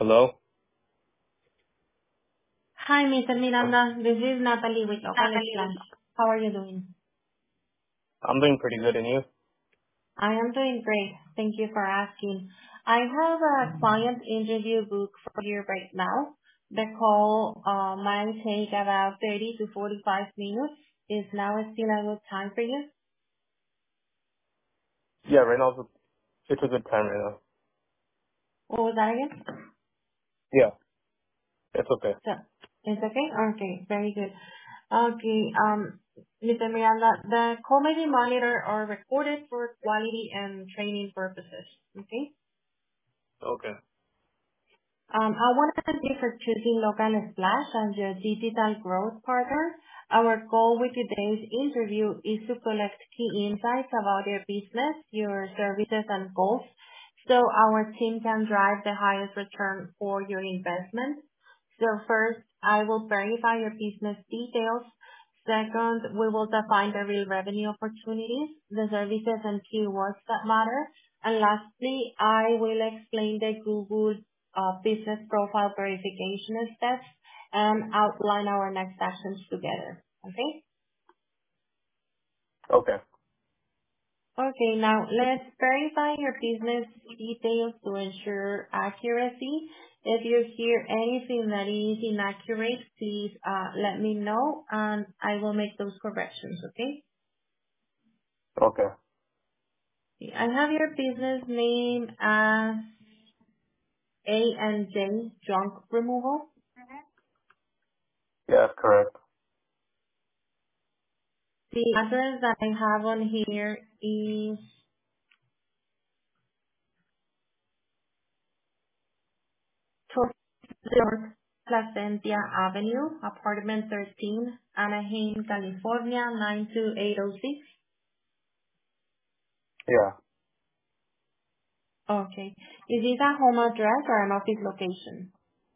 Hello? Hi, Mr. Miranda. This is Natalie with Local Splash. How are you doing? I'm doing pretty good, and you? I am doing great. Thank you for asking. I have a client interview booked for you right now. The call might take about 30 to 45 minutes. Is now still a good time for you? Yeah, right now it's a good time right now. What was that again? Yeah, it's okay. So, it's okay? Okay, very good. Okay, Mr. Miranda, the call may be monitored or recorded for quality and training purposes. Okay? Okay. I want to thank you for choosing Local Splash as your digital growth partner. Our goal with today's interview is to collect key insights about your business, your services, and goals, so our team can drive the highest return for your investment. So first, I will verify your business details. Second, we will define the real revenue opportunities, the services and keywords that matter. And lastly, I will explain the Google business profile verification steps and outline our next actions together. Okay? Okay. Okay, now let's verify your business details to ensure accuracy. If you hear anything that is inaccurate, please let me know and I will make those corrections, okay? Okay. I have your business name as A&J Junk Removal. Yeah, that's correct. The address that I have on here is York, Placentia Avenue, apartment 13, Anaheim, California, 92806. Yeah. Okay. Is this a home address or an office location?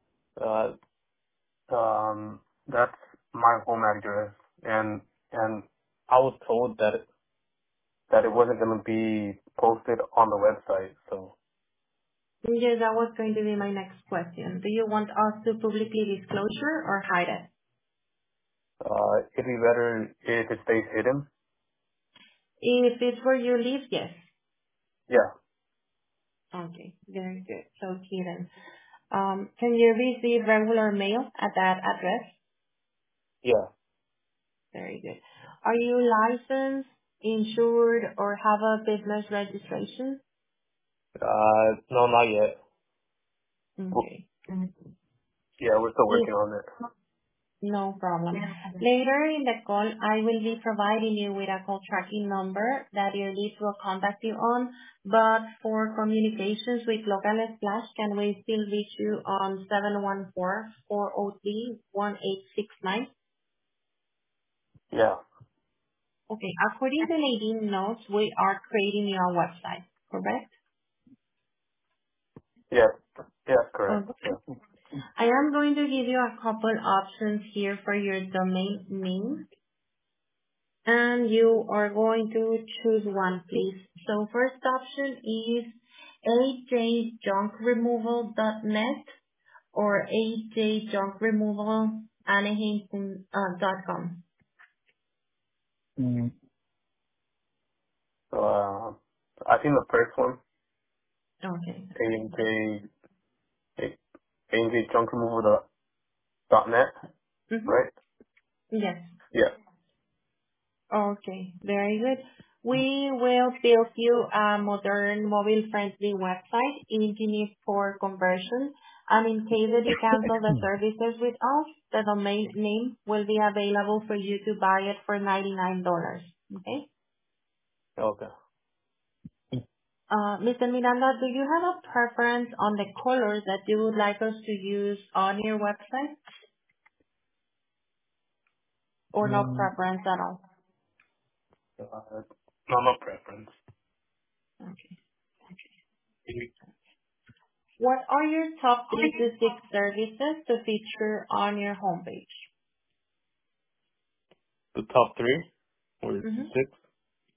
That's my home address, and I was told that it wasn't gonna be posted on the website, so Yes, that was going to be my next question. Do you want us to publicly disclosure or hide it? it'd be better if it stays hidden. If it's where you live, yes. Yeah. Okay, very good. So hidden. Can you receive regular mail at that address? Yeah. Very good. Are you licensed, insured, or have a business registration? No, not yet. Well, Okay. yeah, we're still If working on it. no problem. Later in the call, I will be providing you with a call tracking number that your leads will contact you on, but for communications with Local Splash, can we still reach you on 714-403-1869? Yeah. Okay. According to Nadine notes, we are creating your website, correct? Yeah. Yeah, that's correct. Okay. Yeah. I am going to give you a couple options here for your domain name, and you are going to choose one, please. So first option is ajjunkremoval.net or ajjunkremoval.anaheim.com. Uh, I think the first one, Okay. A&J, A&J junk removal dot net, Mm-hmm. right? Yes. Yeah. Okay, very good. We will build you a modern mobile-friendly website engineered for conversion, and in case that you cancel the services with us, the domain name will be available for you to buy it for $99. Okay? Okay. Mr. Miranda, do you have a preference on the colors that you would like us to use on your website, or no preference at all? No preference. Okay. What are your top 3 to 6 services to feature on your homepage? The top three or Mm-hmm. six?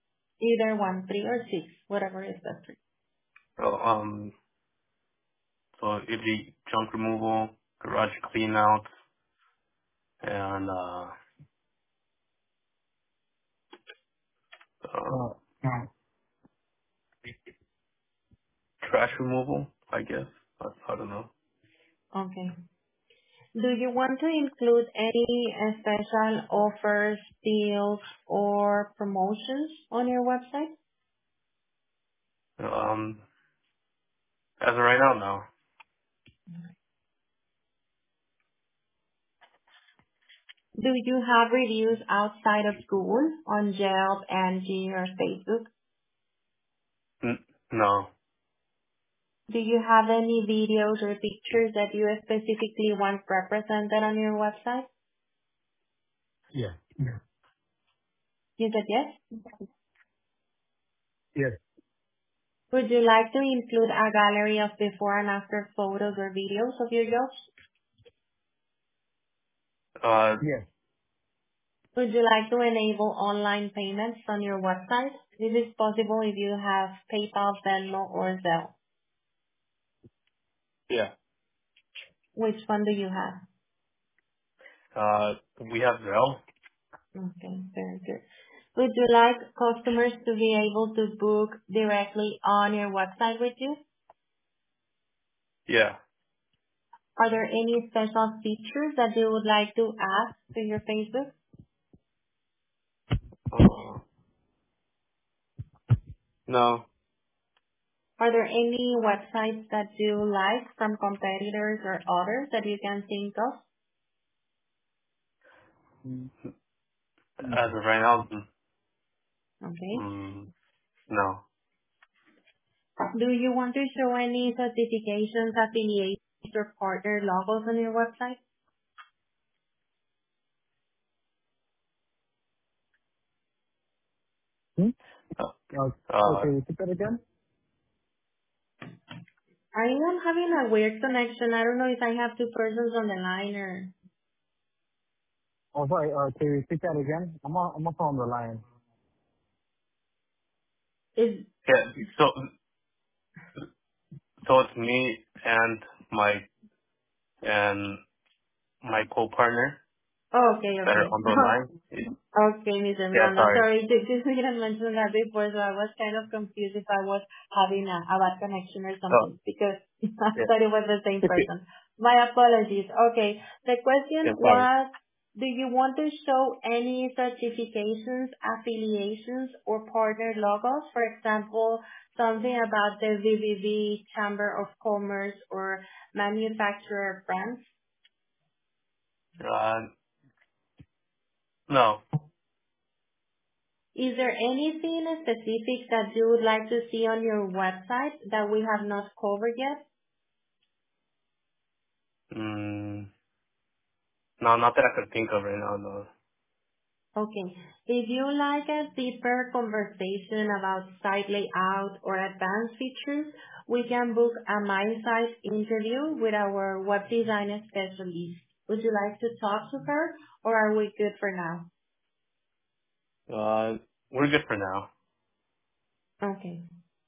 Either one, 3 or 6, whatever is best for you. Oh, So it'd be junk removal, garage clean out, and uh, trash removal, I guess. I don't know. Okay. Do you want to include any special offers, deals, or promotions on your website? As of right now, no. Do you have reviews outside of Google on Yelp, Angie, or Facebook? No. Do you have any videos or pictures that you specifically want represented on your website? Yeah. Yeah. You said yes. Yes. Would you like to include a gallery of before and after photos or videos of your jobs? Yes. Would you like to enable online payments on your website? This is possible if you have PayPal, Venmo, or Zelle. Yeah. Which one do you have? We have Zelle. Okay, very good. Would you like customers to be able to book directly on your website with you? Yeah. Are there any special features that you would like to add to your Facebook? Uh, no. Are there any websites that you like from competitors or others that you can think of? As of right now, Okay. no. Do you want to show any certifications, affiliations, or partner logos on your website? Hmm? Okay, repeat that again? I am having a weird connection. I don't know if I have two persons on the line or Oh, sorry. Can you repeat that again? I'm on the line. is. Yeah. So it's me and and my co-partner Oh, okay, that are okay. on the line. Okay, Mr. Yeah. Miranda. Sorry. Sorry, this we didn't mention that before, so I was kind of confused if I was having a bad connection or Oh. something because I Yeah. thought it was the same person. My apologies. Okay. The Yeah. question Sorry. was, do you want to show any certifications, affiliations, or partner logos? For example, something about the VVV Chamber of Commerce or manufacturer brands? Uh, no. Is there anything specific that you would like to see on your website that we have not covered yet? Mm, no, not that I could think of right now. No. Okay. If you like a deeper conversation about site layout or advanced features, we can book a My Site interview with our web design specialist. Would you like to talk to her or are we good for now? We're good for now. Okay.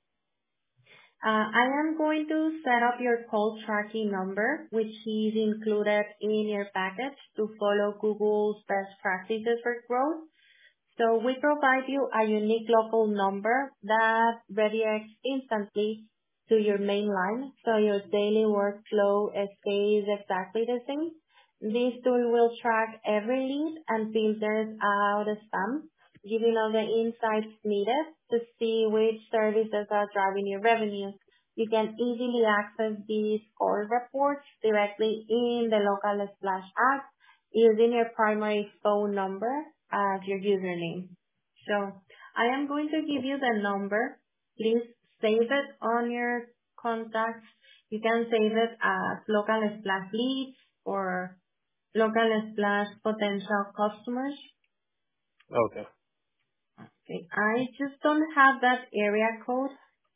I am going to set up your call tracking number, which is included in your package to follow Google's best practices for growth. So we provide you a unique local number that redirects instantly to your main line, so your daily workflow stays exactly the same. This tool will track every lead and filters out spam, giving all the insights needed to see which services are driving your revenue. You can easily access these core reports directly in the local Splash app using your primary phone number as your username. So I am going to give you the number. Please save it on your contacts. You can save it as local splash leads or local splash potential customers. Okay. Okay, I just don't have that area code.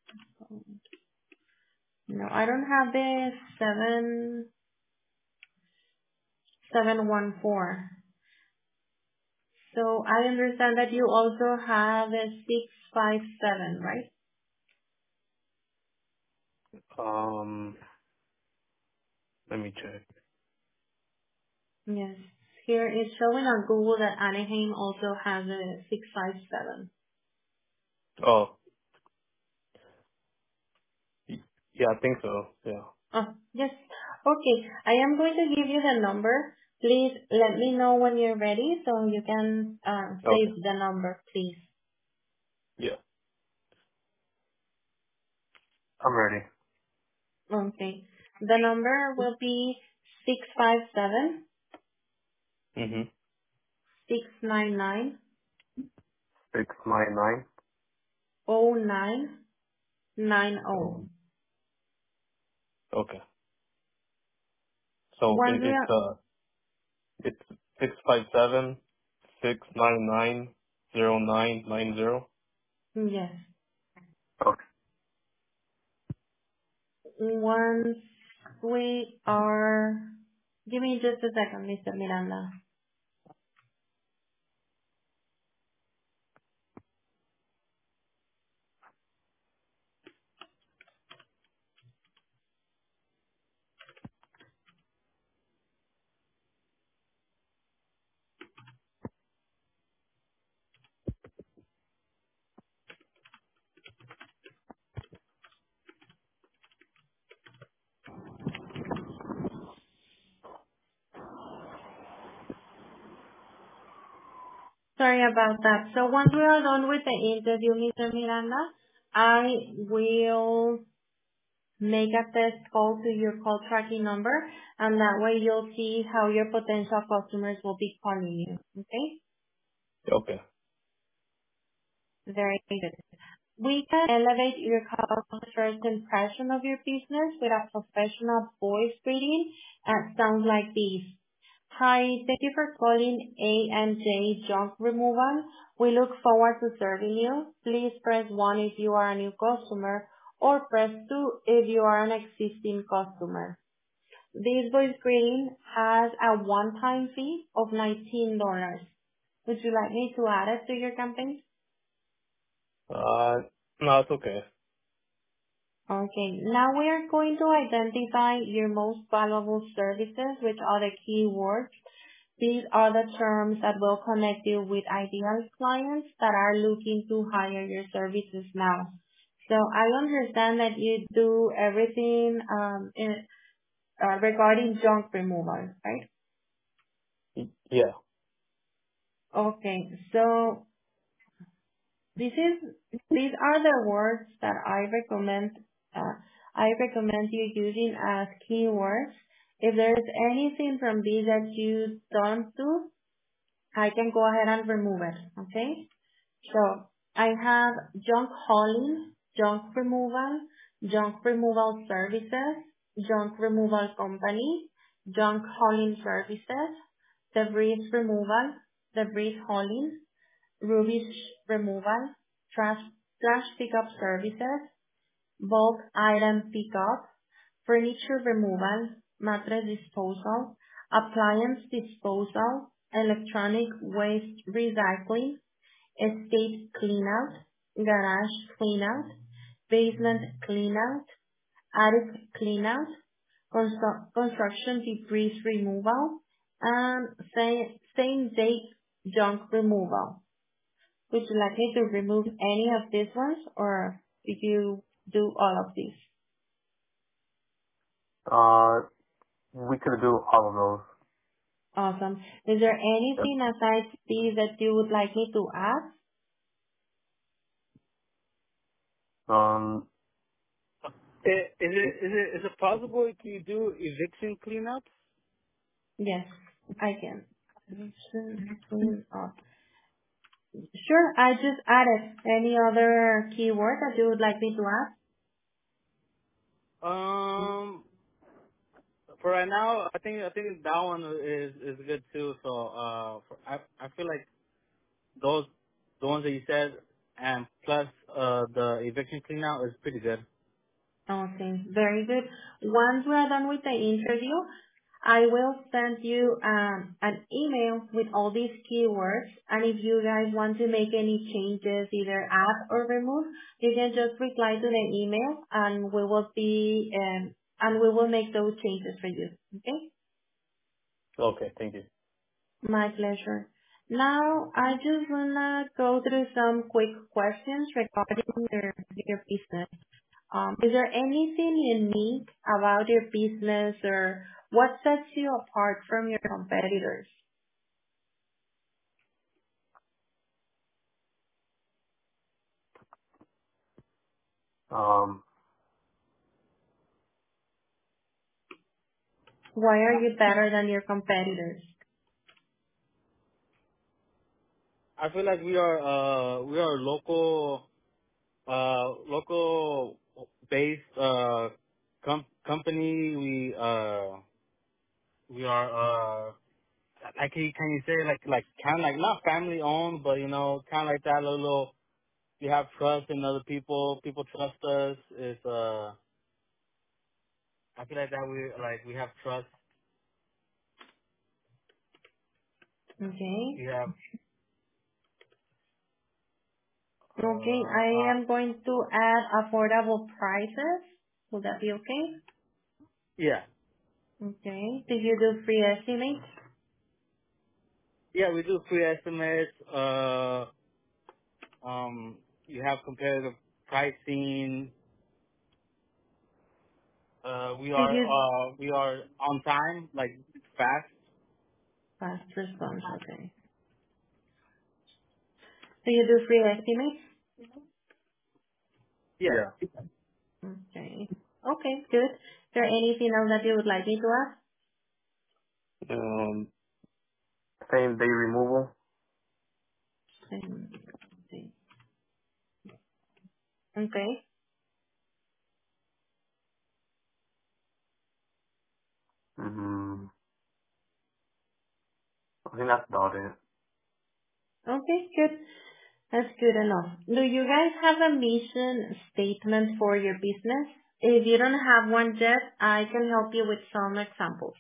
No, I don't have the 7714. So I understand that you also have a 657, right? Let me check. Yes. Here it's showing on Google that Anaheim also has a 657. Oh, yeah, I think so. Yeah. Oh, yes. Okay. I am going to give you the number. Please let me know when you're ready so you can Okay. save the number, please. Yeah. I'm ready. Okay. The number will be 657 Mhm. 699 699. 0990. Oh, okay. So Once we it's 657 699 0990. are, yes. Okay. Once we are, give me just a second, Mr. Miranda. Sorry about that. So once we are done with the interview, Mr. Miranda, I will make a test call to your call tracking number, and that way you'll see how your potential customers will be calling you. Okay? Okay. Very good. We can elevate your customer's first impression of your business with a professional voice greeting and sounds like this. Hi, thank you for calling A&J Junk Removal. We look forward to serving you. Please press 1 if you are a new customer or press 2 if you are an existing customer. This voice greeting has a one-time fee of $19. Would you like me to add it to your campaign? No, it's okay. Okay. Now we are going to identify your most valuable services, which are the keywords. These are the terms that will connect you with ideal clients that are looking to hire your services now. So I understand that you do everything regarding junk removal, right? Yeah. Okay. So these are the words that uh, I recommend you using as keywords. If there's anything from these that you don't do, I can go ahead and remove it. Okay? So I have junk hauling, junk removal services, junk removal company, junk hauling services, debris removal, debris hauling, rubbish removal, trash trash pickup services, bulk item pickup, furniture removal, mattress disposal, appliance disposal, electronic waste recycling, estate cleanout, garage cleanout, basement cleanout, attic cleanout, construction debris removal, and same day junk removal. Would you like me to remove any of these ones, or do you do all of these? We could do all of those. Awesome. Is there Yep. anything aside these that you would like me to add? Um, Is it possible if you do eviction cleanups? Yes, I can. Eviction clean up. Sure, I just added any other keyword that you would like me to add? Um, for right now, I think that one is good too. So I feel like those the ones that you said and plus the eviction cleanout is pretty good. Okay, very good. Once we are done with the interview, I will send you an email with all these keywords, and if you guys want to make any changes, either add or remove, you can just reply to the email, and we will be and we will make those changes for you. Okay? Okay, thank you. My pleasure. Now, I just wanna go through some quick questions regarding your business. Is there anything unique about your business or what sets you apart from your competitors? Um, Why are you better than your competitors? I feel like we are local based company. We are like can you say like kind of like not family owned, but you know kind of like that little. You have trust in other people. People trust us. It's I feel like that we have trust. Okay. We have Okay, I am going to add affordable prices. Will that be okay? yeah. Okay. Did you do free estimates? Yeah, we do free estimates. You have competitive pricing. Did you We are on time, like fast. fast response? Okay. Do you do free estimates? Yeah. yeah. Okay. Okay, good. Is there anything else that you would like me to ask? Um, same day removal. Okay. Okay. Mm, I think that's about it. Okay, good. That's good enough. Do you guys have a mission statement for your business? If you don't have one yet, I can help you with some examples.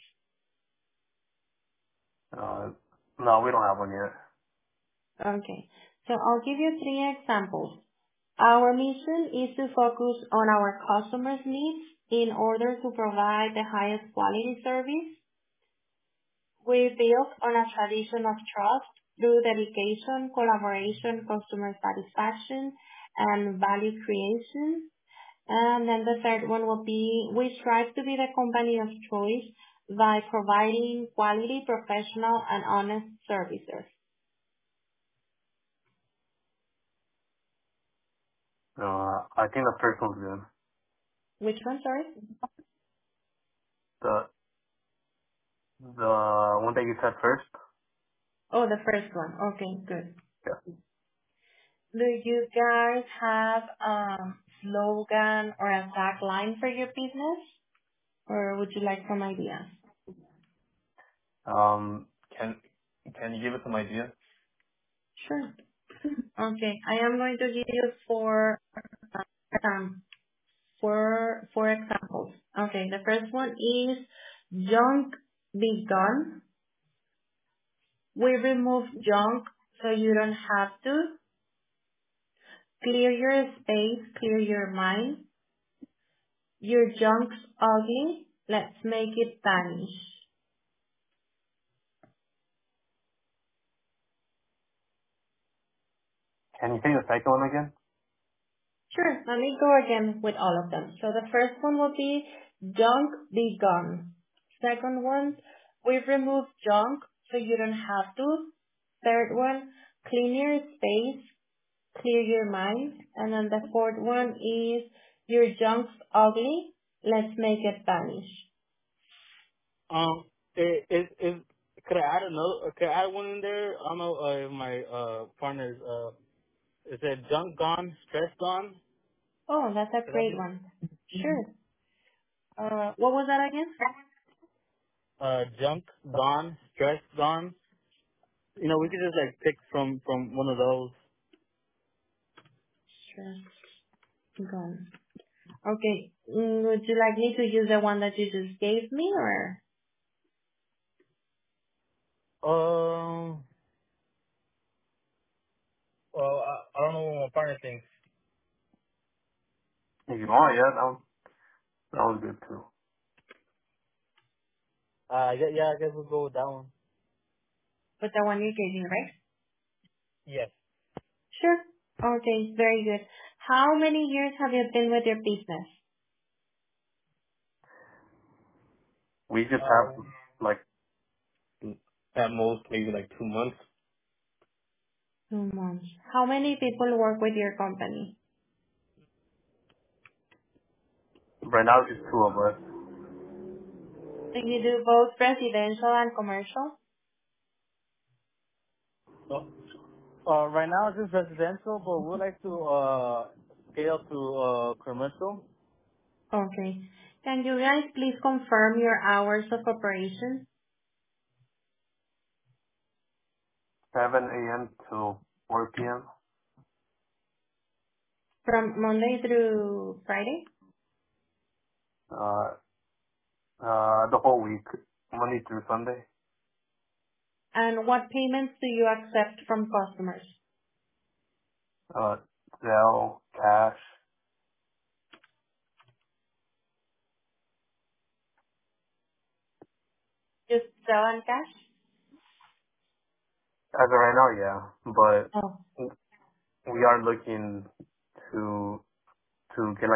Uh, no, we don't have one yet. Okay. So I'll give you three examples. Our mission is to focus on our customers' needs in order to provide the highest quality service. We build on a tradition of trust through dedication, collaboration, customer satisfaction, and value creation. And then the third one will be, we strive to be the company of choice by providing quality, professional, and honest services. I think the first one's good. Which one, sorry? The one that you said first. Oh, the first one. Okay, good. Yeah. Do you guys have a slogan or a tagline for your business? Or would you like some ideas? Um, can can you give us some idea? Sure. Okay, I am going to give you um, four examples. Okay, the first one is junk be gone. We remove junk so you don't have to. Clear your space, clear your mind. Your junk's ugly. Let's make it vanish. Can you say the second one again? Sure, let me go again with all of them. So the first one will be junk be gone. Second one, we've removed junk so you don't have to. Third one, clean your space, clear your mind. And then the fourth one is your junk's ugly. Let's make it vanish. Um, is could I add another? Could I add one in there? I don't know if my partners. Is it junk gone, stress gone? Oh, that's a Could that great be? one. Sure. What was that again? Junk gone, stress gone. You know, we could just like pick from one of those. Sure. Gone. Okay. Would you like me to use the one that you just gave me or? Um. Well, I don't know what my partner thinks. If you want, yeah, that was good too. Yeah, I guess we'll go with that one. With the one you're taking, right? Yes. Sure. Okay, very good. How many years have you been with your business? We just have Um, like at most maybe like 2 months. 2 months. How many people work with your company? Right now, just two of us. Do you do both residential and commercial? so, right now it's just residential, but we'd like to scale to commercial. Okay. Can you guys please confirm your hours of operation 7 a.m. to 4 p.m. from Monday through Friday? Uh, the whole week, Monday through Sunday. And what payments do you accept from customers? Uh, Zelle, cash. Just sell and cash? As of right now, yeah, Oh, but we are looking to get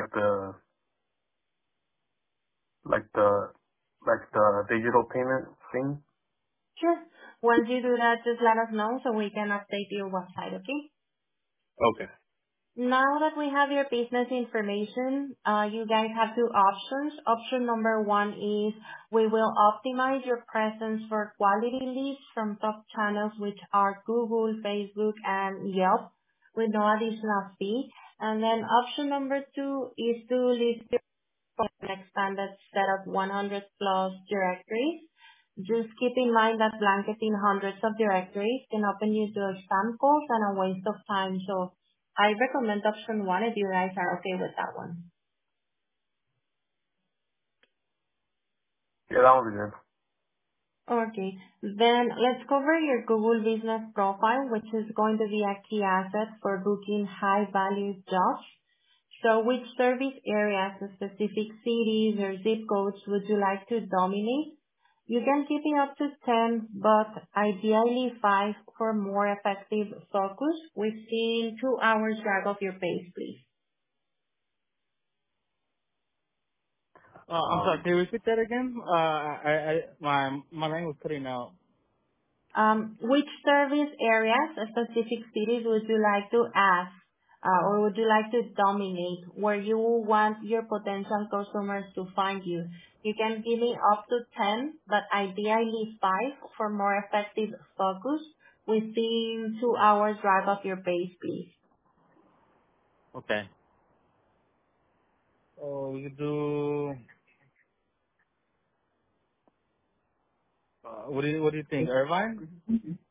like the digital payment thing. sure. Once you do that, just let us know so we can update your website, okay? Okay. Now that we have your business information, you guys have two options. Option number one is we will optimize your presence for quality leads from top channels, which are Google, Facebook, and Yelp, with no additional fee. And then option number two is to list your an expanded set of 100 plus directories. Just keep in mind that blanketing hundreds of directories can open you to spam calls and a waste of time. So I recommend option one if you guys are okay with that one. Yeah, that would be good. Okay. Then let's cover your Google Business Profile, which is going to be a key asset for booking high value jobs. So which service areas, specific cities or zip codes would you like to dominate? You can keep it up to 10, but ideally 5 for more effective focus within 2 hours drive of your base, please. I'm sorry. Can you repeat that again? My line was cutting out. Which service areas, specific cities would you like to ask, or would you like to dominate where you want your potential customers to find you? You can give me up to 10, but ideally 5 for more effective focus within 2 hours drive of your base, please. Okay. Oh, we could do. What do you think, Irvine?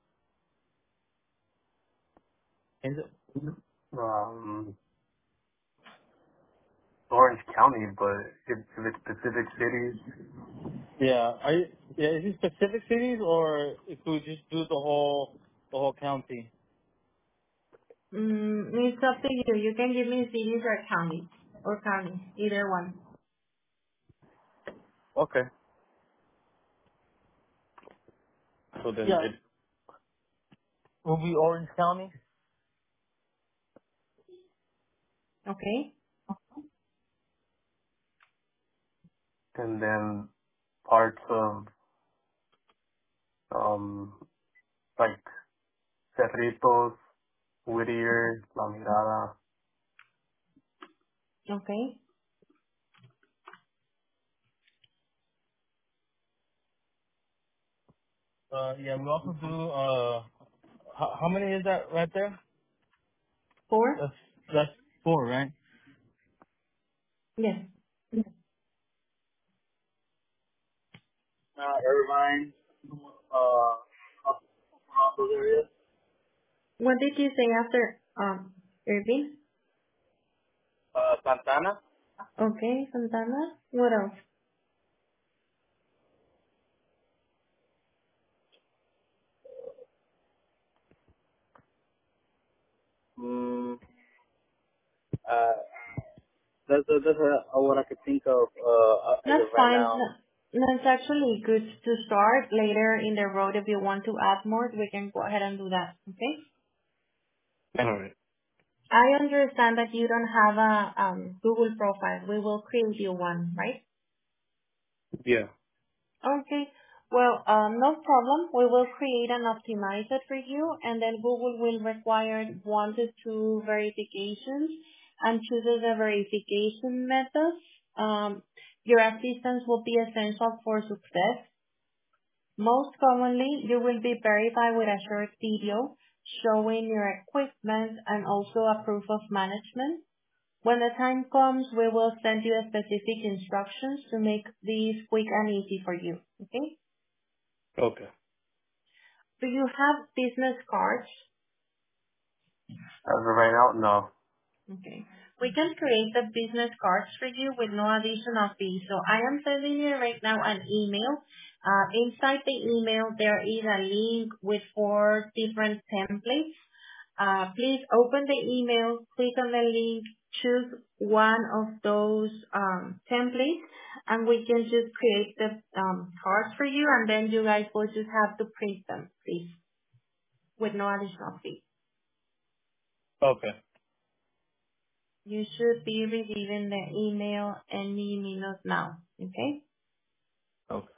Is it? Um, Orange County, but if it's specific cities, Yeah. Are you? Yeah. Is it specific cities or could we just do the whole county? It's up to you. You can give me cities or counties, either one. Okay. so then Yeah. it Will be Orange County. Okay? and then parts of like Cerritos, Whittier, La Mirada. Okay. Yeah. We also do. How many is that right there? 4? That's 4, right? Yes. Irvine. Those areas. What did you say after Irving? Santana. Okay, Santana. What else? Mm, uh, that's what I could think of as That's of right fine. now. That's actually good to start. Later in the road, if you want to add more, we can go ahead and do that. Okay? All right. I understand that you don't have a Google profile. We will create you one, right? Yeah. Okay. Well, no problem. We will create and optimize it for you, and then Google will require 1 to 2 verifications and chooses the verification methods. Your assistance will be essential for success. Most commonly, you will be verified with a short video showing your equipment and also a proof of management. When the time comes, we will send you specific instructions to make this quick and easy for you. Okay? Okay. Do you have business cards? As of right now, no. Okay. We can create the business cards for you with no additional fee. So I am sending you right now an email. Inside the email, there is a link with 4 different templates. Please open the email, click on the link, choose one of those templates, and we can just create the cards for you, and then you guys will just have to print them, please, with no additional fee. Okay. You should be receiving the email any minute now, okay? Okay.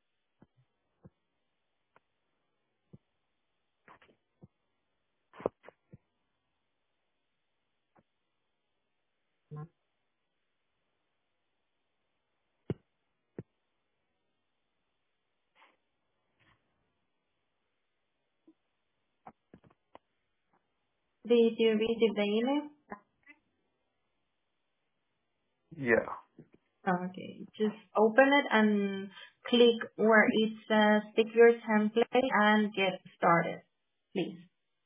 Did you receive the email? Yeah. Okay, just open it and click where it says pick your template and get started, please.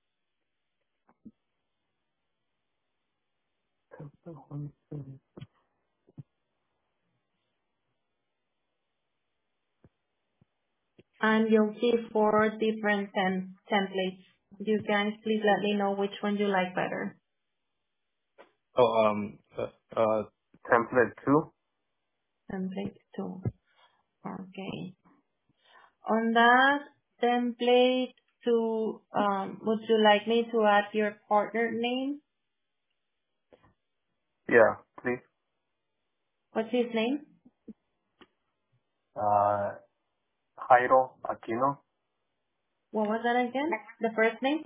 And you'll see 4 different templates. You guys please let me know which one you like better. Oh, Template 2? Template 2. Okay. On that template 2, would you like me to add your partner name? Yeah, please. What's his name? Uh, Jairo Aquino? What was that again? The first name?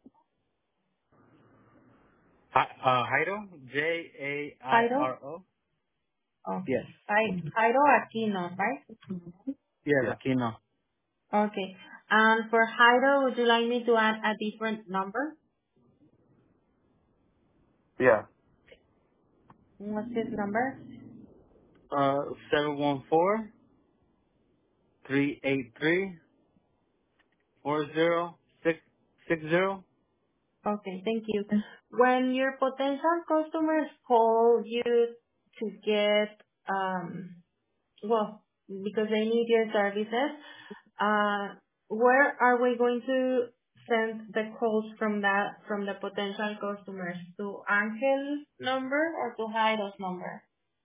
Jairo, Jairo? Jairo. Yes. Okay. Jairo Aquino, right? Yes, Yeah. Aquino. Okay. And for Jairo, would you like me to add a different number? Yeah. What's his number? 714-383-40660. Okay, thank you. When your potential customers call you to get, well, because they need your services, where are we going to send the calls from from the potential customers? To Angel's number or to Jairo's number?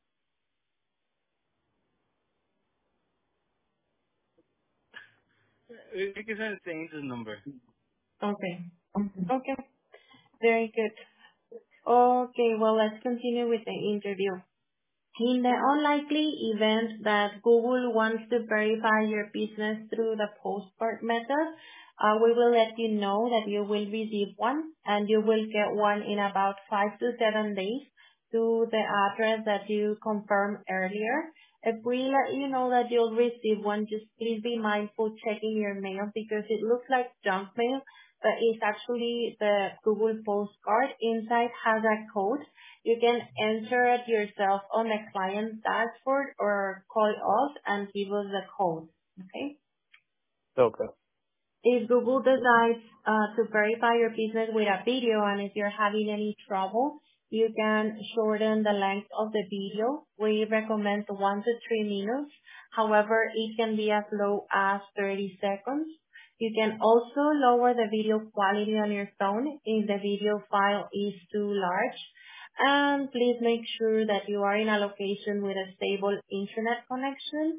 You can send it to Angel's number. Okay. Okay. Very good. Okay, well, let's continue with the interview. In the unlikely event that Google wants to verify your business through the postcard method, we will let you know that you will receive one, and you will get one in about 5 to 7 days to the address that you confirmed earlier. If we let you know that you'll receive one, just please be mindful checking your mail because it looks like junk mail, but it's actually the Google postcard. Inside has a code. You can enter it yourself on the client dashboard or call us and give us the code. Okay? Okay. If Google decides to verify your business with a video and if you're having any trouble, you can shorten the length of the video. We recommend 1 to 3 minutes. However, it can be as low as 30 seconds. You can also lower the video quality on your phone if the video file is too large. And please make sure that you are in a location with a stable internet connection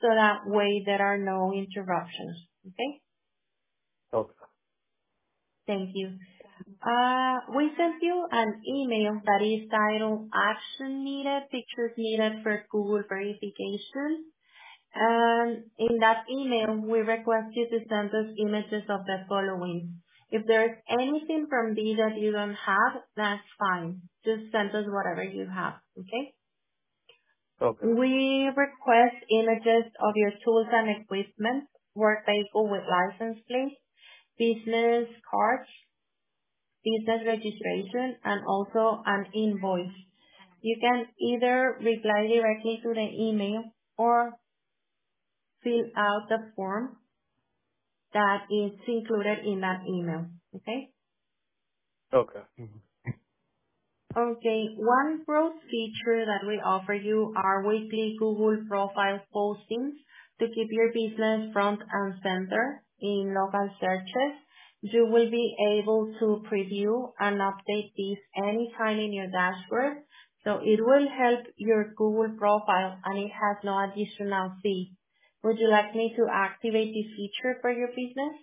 so that way there are no interruptions. Okay? Okay. Thank you. We sent you an email that is titled Action Needed, Pictures Needed for Google Verification. And in that email, we request you to send us images of the following. If there's anything from these that you don't have, that's fine. Just send us whatever you have, okay? Okay. We request images of your tools and equipment, work vehicle with license plate, business cards, business registration, and also an invoice. You can either reply directly to the email or fill out the form that is included in that email. Okay? Okay. Mhm. Okay. One growth feature that we offer you are weekly Google profile postings to keep your business front and center in local searches. You will be able to preview and update these anytime in your dashboard. So it will help your Google profile and it has no additional fee. Would you like me to activate this feature for your business?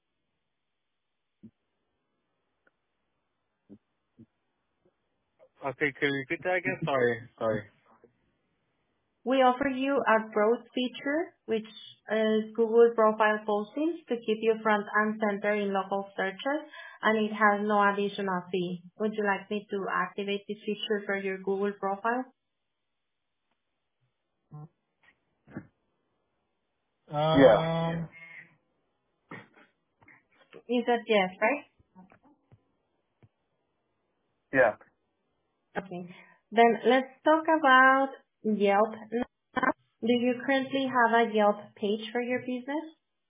Okay, can you repeat that again? Sorry. We offer you a growth feature, which is Google profile postings to keep you front and center in local searches, and it has no additional fee. Would you like me to activate this feature for your Google profile? Yeah. Um, You said yes, right? Yeah. Okay. Then let's talk about Yelp now. Do you currently have a Yelp page for your business?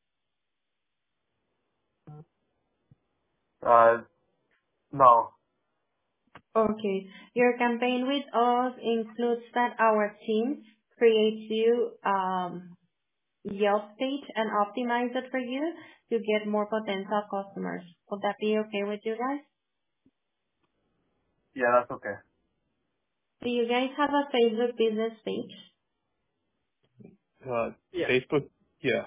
No. Okay. Your campaign with us includes that our team creates you Yelp page and optimize it for you to get more potential customers. Would that be okay with you guys? Yeah, that's okay. Do you guys have a Facebook business page? yeah. Facebook? Yeah.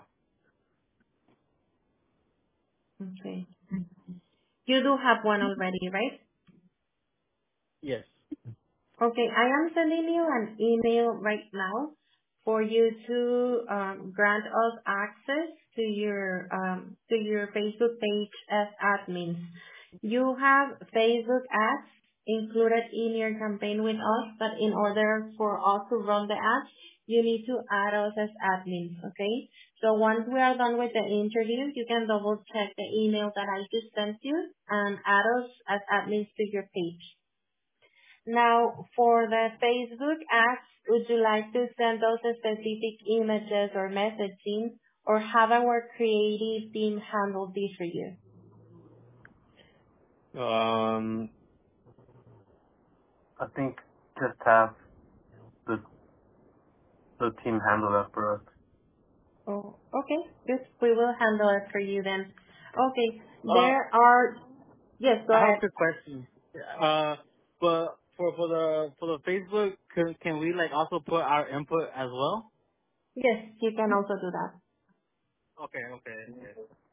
Okay. You do have one already, right? Yes. Okay, I am sending you an email right now for you to grant us access to your Facebook page as admins. You have Facebook ads included in your campaign with us, but in order for us to run the ads, you need to add us as admins, okay? So once we are done with the interview, you can double check the email that I just sent you and add us as admins to your page. Now, for the Facebook ads, would you like to send those specific images or messaging, or have our creative team handle this for you? I think just have the the team handle that for us. Oh, okay. Good. We will handle it for you then. Okay. Uh, There are... Yes, go I have a ahead. quick question. But for the Facebook, can we like also put our input as well? Yes, you can also do that. Okay.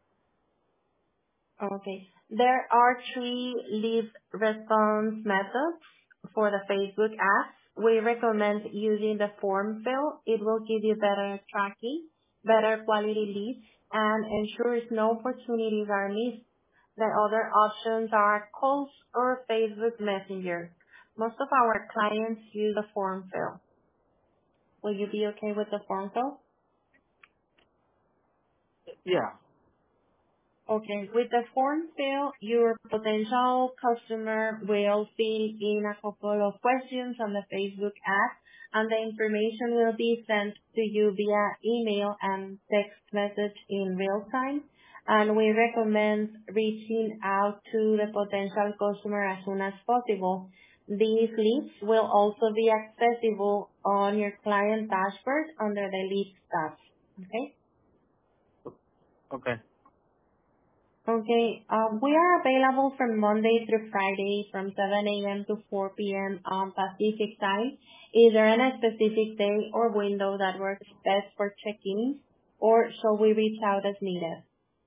Okay. There are three lead response methods for the Facebook ads. We recommend using the form fill. It will give you better tracking, better quality leads, and ensures no opportunities are missed. The other options are calls or Facebook Messenger. Most of our clients use the form fill. Will you be okay with the form fill? Yeah. Okay. With the form fill, your potential customer will fill in a couple of questions on the Facebook ad, and the information will be sent to you via email and text message in real time. And we recommend reaching out to the potential customer as soon as possible. These leads will also be accessible on your client dashboard under the leads tab. Okay? Okay. Okay. We are available from Monday through Friday from 7 a.m. to 4 p.m. Pacific time. Is there any specific day or window that works best for check-ins, or shall we reach out as needed?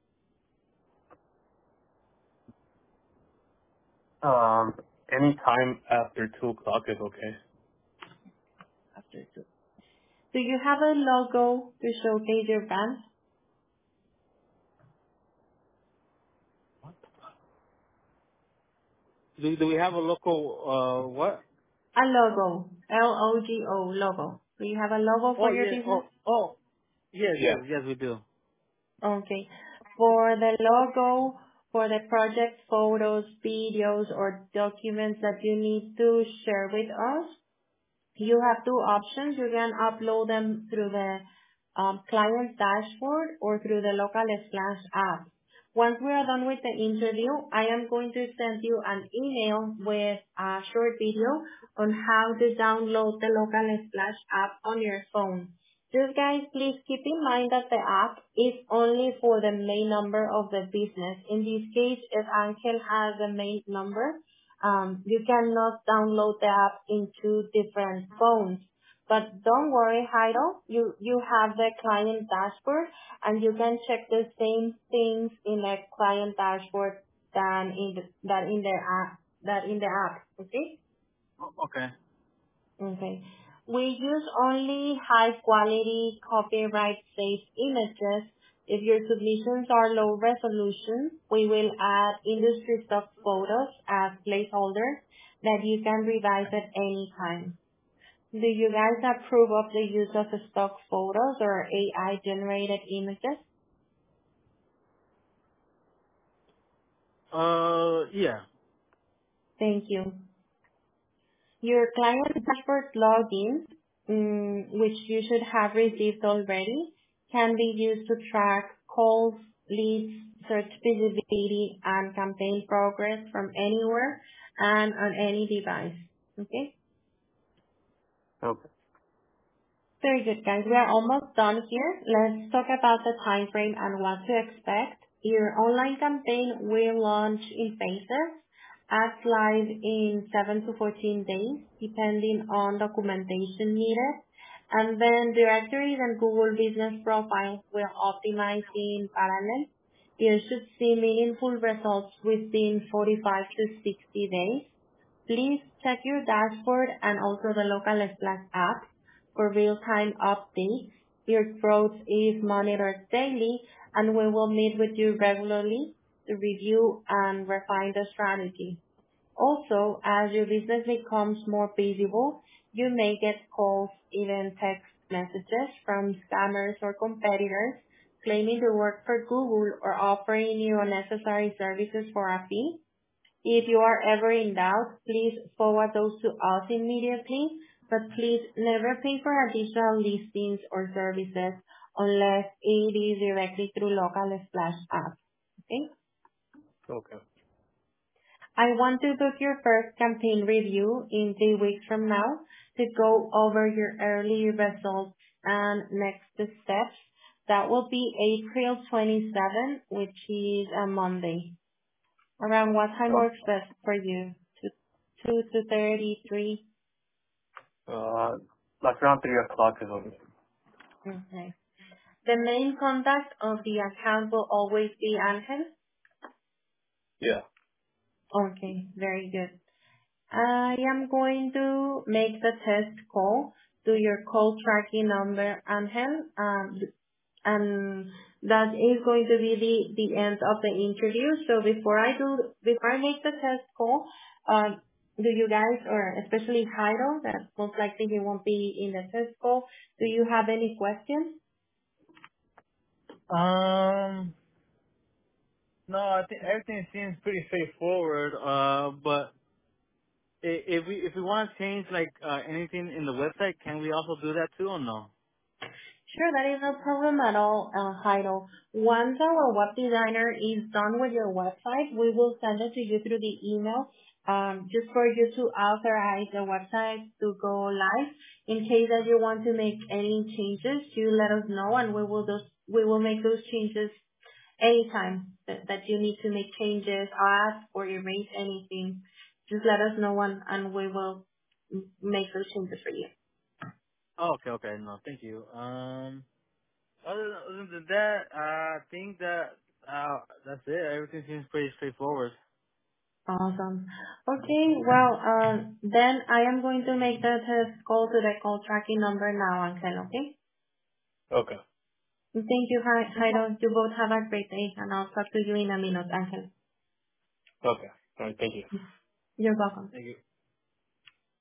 Any time after 2 o'clock is okay. After 2. Do you have a logo to showcase your brand? Do we have a local what? A logo. Logo. Logo. Do you have a logo for Oh your yeah. business? Yes, Yeah. we do. Okay. For the logo, for the project photos, videos, or documents that you need to share with us, you have two options. You can upload them through the client dashboard or through the local Splash app. Once we are done with the interview, I am going to send you an email with a short video on how to download the local Splash app on your phone. Just guys, please keep in mind that the app is only for the main number of the business. In this case, if Angel has the main number, you cannot download the app in two different phones. But don't worry, Heido, you have the client dashboard and you can check the same things in the client dashboard that in the app. Okay? Okay. Okay. We use only high quality copyright safe images. If your submissions are low resolution, we will add industry stock photos as placeholders that you can revise at any time. Do you guys approve of the use of stock photos or AI generated images? Yeah. Thank you. Your client dashboard login, which you should have received already, can be used to track calls, leads, search visibility, and campaign progress from anywhere and on any device. Okay? Okay. Very good, guys. We are almost done here. Let's talk about the time frame and what to expect. Your online campaign will launch in phases, ads live in 7 to 14 days, depending on documentation needed. And then directories and Google Business Profiles will optimize in parallel. You should see meaningful results within 45 to 60 days. Please check your dashboard and also the local Splash app for real-time updates. Your growth is monitored daily, and we will meet with you regularly to review and refine the strategy. Also, as your business becomes more visible, you may get calls, even text messages from scammers or competitors claiming to work for Google or offering you unnecessary services for a fee. If you are ever in doubt, please forward those to us immediately, but please never pay for additional listings or services unless it is directly through local Splash app. Okay? Okay. I want to book your first campaign review in 3 weeks from now to go over your early results and next steps. That will be April 27, which is a Monday. Around what time Oh. works best for you? 2 to 33? Like around 3 o'clock is okay. Okay. The main contact of the account will always be Angel? Yeah. Okay, very good. I am going to make the test call to your call tracking number, Angel, and that is going to be the end of the interview. So before I make the test call, do you guys, or especially Jairo, that most likely he won't be in the test call, do you have any questions? No, I think everything seems pretty straightforward. But if we want to change like anything in the website, can we also do that too or no? Sure, that is no problem at all, Jairo. Once our web designer is done with your website, we will send it to you through the email, just for you to authorize the website to go live. In case that you want to make any changes, you let us know and we will make those changes anytime that you need to make changes, add or erase anything, just let us know and we will make those changes for you. Oh, okay. No, thank you. Other than that, I think that that's it. Everything seems pretty straightforward. Awesome. Okay, well, then I am going to make the test call to the call tracking number now, Angel, okay? Okay. Thank you, Jairo. You both have a great day, and I'll talk to you in a minute, Angel. Okay. All right. Thank you. You're welcome. Thank you.